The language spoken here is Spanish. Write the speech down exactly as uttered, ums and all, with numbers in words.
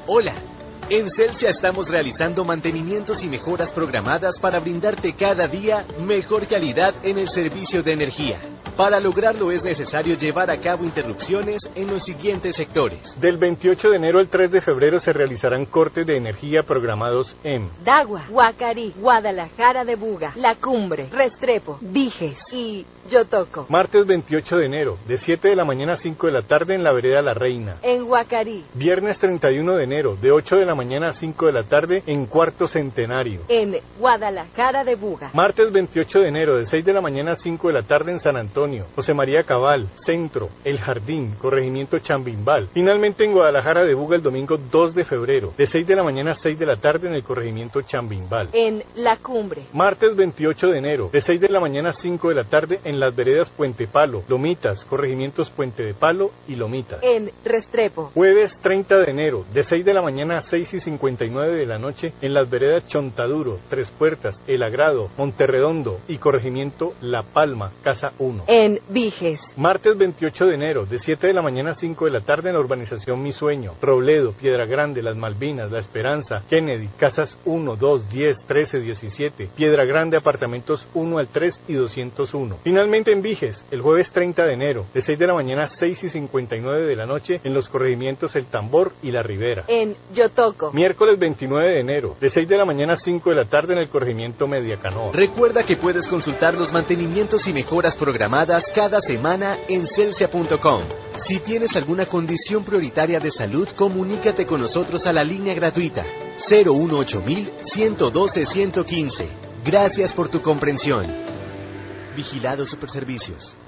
Hola, en Celsia estamos realizando mantenimientos y mejoras programadas para brindarte cada día mejor calidad en el servicio de energía. Para lograrlo es necesario llevar a cabo interrupciones en los siguientes sectores. Del veintiocho de enero al tres de febrero se realizarán cortes de energía programados en Dagua, Guacarí, Guadalajara de Buga, La Cumbre, Restrepo, Viges y Yotoco. Martes veintiocho de enero, de siete de la mañana a cinco de la tarde en la vereda La Reina. En Guacarí. Viernes treinta y uno de enero, de ocho de la mañana a cinco de la tarde en Cuarto Centenario. En Guadalajara de Buga. Martes veintiocho de enero, de seis de la mañana a cinco de la tarde en San Antonio. José María Cabal, Centro, El Jardín, Corregimiento Chambimbal. Finalmente en Guadalajara de Buga el domingo dos de febrero, de seis de la mañana a seis de la tarde en el Corregimiento Chambimbal. En La Cumbre. Martes veintiocho de enero, de seis de la mañana a cinco de la tarde en las veredas Puente Palo, Lomitas, Corregimientos Puente de Palo y Lomitas. En Restrepo. Jueves treinta de enero, de seis de la mañana a seis y cincuenta y nueve de la noche en las veredas Chontaduro, Tres Puertas, El Agrado, Monterredondo y Corregimiento La Palma, Casa uno. En Viges. Martes veintiocho de enero, de siete de la mañana a cinco de la tarde en la urbanización Mi Sueño, Robledo, Piedra Grande, Las Malvinas, La Esperanza, Kennedy, Casas uno, dos, diez, trece, diecisiete, Piedra Grande, apartamentos uno al tres y doscientos uno. Finalmente en Viges, el jueves treinta de enero, de seis de la mañana a seis y cincuenta y nueve de la noche en los corregimientos El Tambor y La Ribera. En Yotoco. Miércoles veintinueve de enero, de seis de la mañana a cinco de la tarde en el corregimiento Media Canoa. Recuerda que puedes consultar los mantenimientos y mejoras programadas cada semana en celsia punto com. Si tienes alguna condición prioritaria de salud, comunícate con nosotros a la línea gratuita cero uno ocho mil, ciento doce, ciento quince. Gracias por tu comprensión. Vigilado Superservicios.